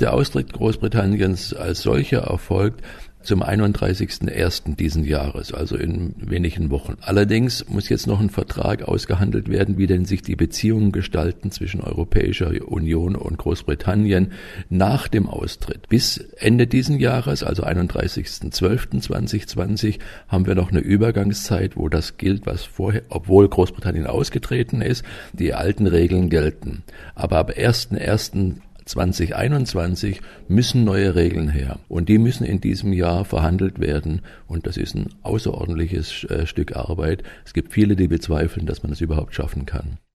Der Austritt Großbritanniens als solcher erfolgt zum 31.01. diesen Jahres, also in wenigen Wochen. Allerdings muss jetzt noch ein Vertrag ausgehandelt werden, wie denn sich die Beziehungen gestalten zwischen Europäischer Union und Großbritannien nach dem Austritt. Bis Ende diesen Jahres, also 31.12.2020, haben wir noch eine Übergangszeit, wo das gilt, was vorher, obwohl Großbritannien ausgetreten ist, die alten Regeln gelten. Aber ab 1.1.2021 müssen neue Regeln her und die müssen in diesem Jahr verhandelt werden und das ist ein außerordentliches Stück Arbeit. Es gibt viele, die bezweifeln, dass man es überhaupt schaffen kann.